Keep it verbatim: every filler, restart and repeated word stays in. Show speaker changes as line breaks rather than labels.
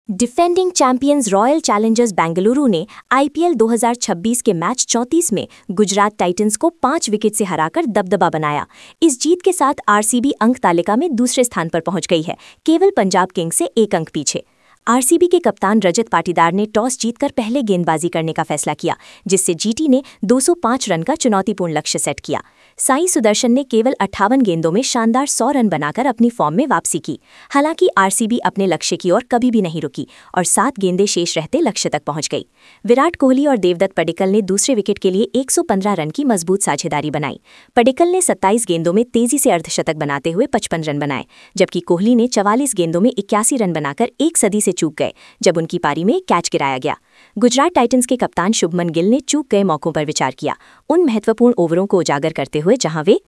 Defending champions royal challengers Bengaluru ने IPL दो हज़ार छब्बीस के मैच चौंतीस में गुजरात टाइटंस को पाँच विकेट से हराकर दबदबा बनाया। इस जीत के साथ आरसीबी अंक तालिका में दूसरे स्थान पर पहुंच गई है, केवल पंजाब किंग्स से एक अंक पीछे। आरसीबी के कप्तान रजत पाटीदार ने टॉस जीतकर पहले गेंदबाजी करने का फैसला किया, जिससे जीटी ने दो सौ पाँच रन का चुनौतीपूर्ण लक्ष्य सेट किया। साई सुदर्शन ने केवल अट्ठावन गेंदों में शानदार सौ रन बनाकर अपनी फॉर्म में वापसी की। हालांकि आरसीबी अपने लक्ष्य की ओर कभी भी नहीं रुकी और सात गेंदें शेष रहते लक्ष्य तक पहुंच गई। विराट कोहली और देवदत्त पडिक्कल ने दूसरे विकेट के लिए एक सौ पंद्रह रन की मजबूत साझेदारी बनाई। पडिक्कल ने सत्ताईस गेंदों में तेजी से अर्धशतक बनाते हुए पचपन रन बनाए, जबकि कोहली ने चवालीस गेंदों में इक्यासी रन बनाकर एक सदी से चूक गए जब उनकी पारी में कैच गिराया गया। गुजरात टाइटंस के कप्तान शुभमन गिल ने चूक गए मौकों पर विचार किया, उन महत्वपूर्ण ओवरों को उजागर करते हुए जहां वे